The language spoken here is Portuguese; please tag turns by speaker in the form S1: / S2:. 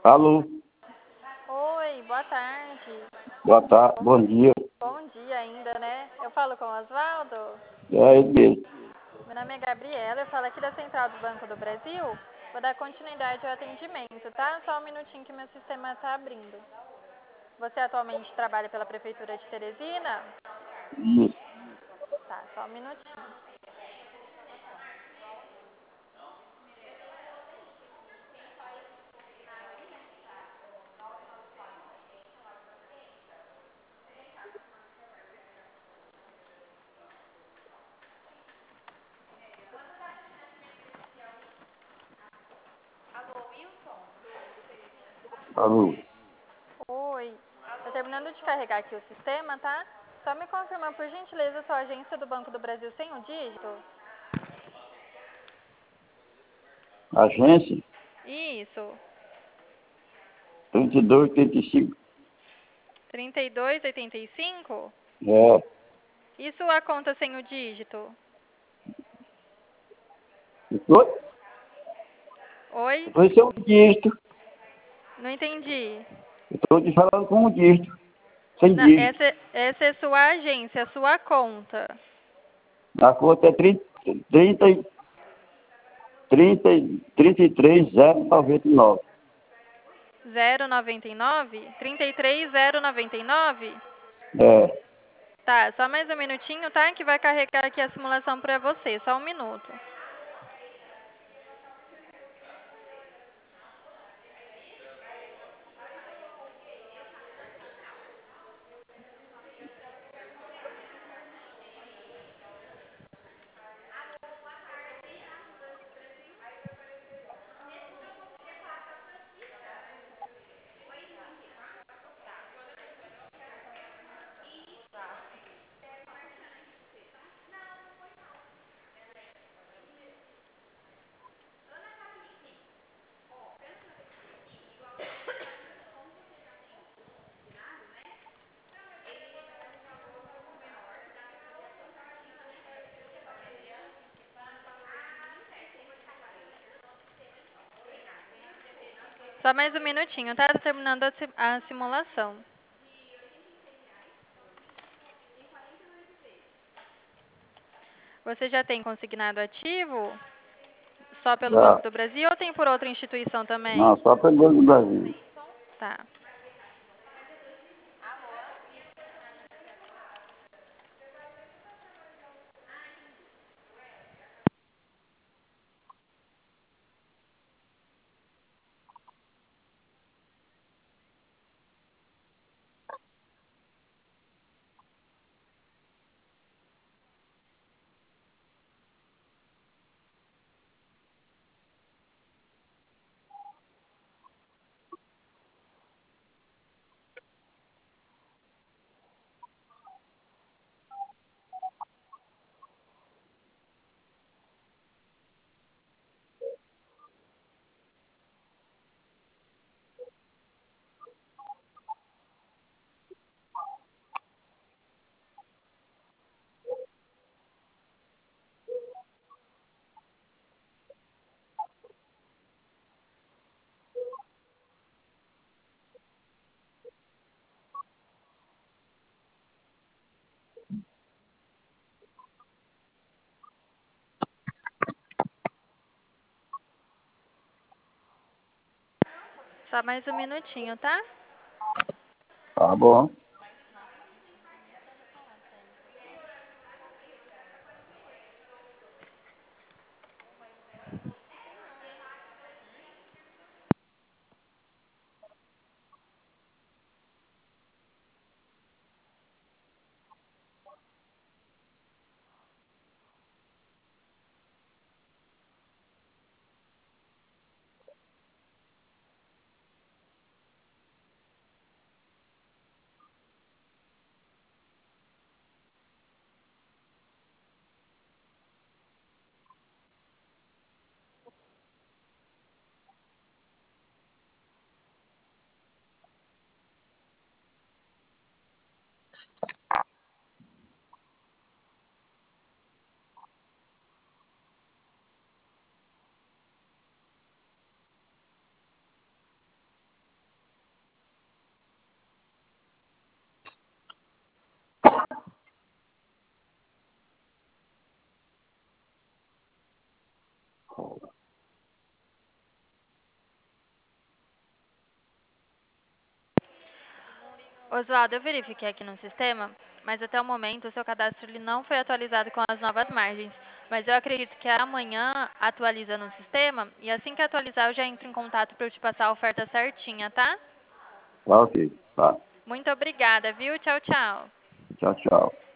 S1: Alô,
S2: Oi, boa tarde.
S1: boa tarde, bom dia.
S2: Bom dia ainda, né? Eu falo com o Oswaldo.
S1: É ele mesmo.
S2: Meu nome é Gabriela, eu falo aqui da Central do Banco do Brasil. Vou dar continuidade ao atendimento, tá? Só um minutinho que meu sistema tá abrindo. Você atualmente trabalha pela Prefeitura de Teresina?
S1: Isso.
S2: Tá, só um minutinho.
S1: Alô,
S2: Oi, tô terminando de carregar aqui o sistema, tá? Só me confirma, por gentileza, sua agência do Banco do Brasil sem o dígito?
S1: agência
S2: Isso,
S1: 3285.
S2: 3285?
S1: É,
S2: E sua conta sem o dígito?
S1: depois,
S2: Oi?
S1: depois seu dígito.
S2: Não entendi.
S1: Estou te falando com um dígito, sem
S2: Não,
S1: dígito.
S2: essa é sua agência, a sua conta.
S1: A conta é 33,099.
S2: 099? 33099?
S1: É,
S2: Tá, só mais um minutinho, tá? Que vai carregar aqui a simulação pra você. Só um minuto. Só mais um minutinho, tá? Tô terminando a simulação. Você já tem consignado ativo? Só pelo
S1: já.
S2: Banco do Brasil ou tem por outra instituição também?
S1: Não, só pegou no Brasil.
S2: Tá. Só mais um minutinho, tá?
S1: Tá bom.
S2: Oswaldo, eu verifiquei aqui no sistema, mas até o momento o seu cadastro ele não foi atualizado com as novas margens. Mas eu acredito que amanhã atualiza no sistema e assim que atualizar eu já entro em contato para eu te passar a oferta certinha, tá?
S1: Tá ok, tá.
S2: Muito obrigada, viu? Tchau, tchau.
S1: Tchau, tchau.